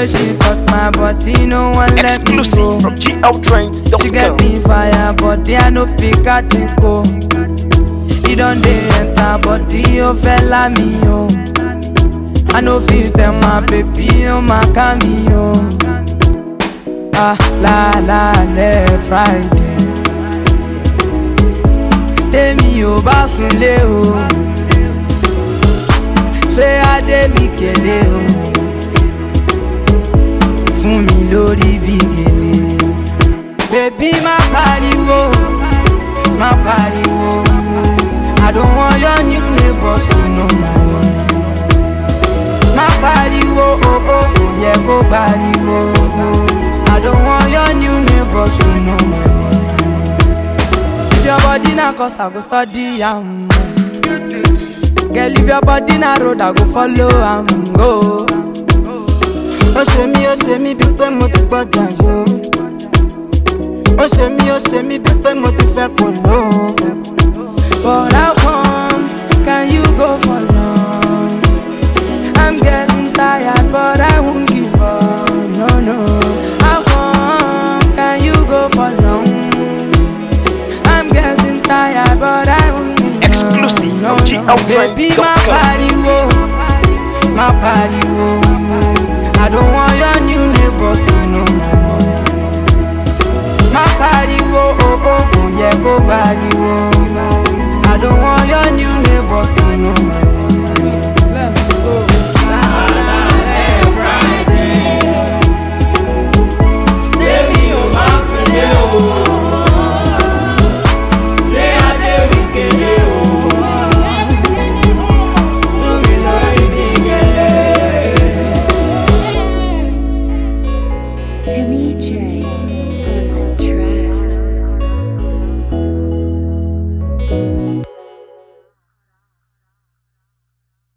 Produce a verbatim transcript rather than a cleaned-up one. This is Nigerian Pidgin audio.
way she touch my body, no one let me go. Exclusive from G L Trains dot com. She get the fire, body I no fit catch it go. He don't dey enter body, oh fella me oh. I no feel them my baby, oh my cameo. Ah la la le Friday. Temi o basunle o. Say I dey mi kele o. Fún mi lórí bí gèlè. Baby má pariwo, má pariwo. I don't want your new neighbors to know my name. Má pariwo, oh oh, oh yeah, go pariwo. I don't want your new neighbors to know my name. If your body na cause I go study am. Girl, if your body na road I go follow am go. Oh ṣe mi, oh ṣe mi bí pé mo ti gbọ́dọ̀ yo. Oh ṣe mi, oh ṣe mi bí pé mo ti fẹ́ kò lò. But how come can you go for long? I'm getting tired but I won't give up. No, no. How come can you go for long? I'm getting tired but I won't give up. Exclusive No, from G L no. Trains Baby, dot my com. body, whoa. My body, whoa. I don't want your new neighbors to know my name. My body, whoa, oh, oh, oh, yeah, go body, whoa. I don't want your new neighbors to know my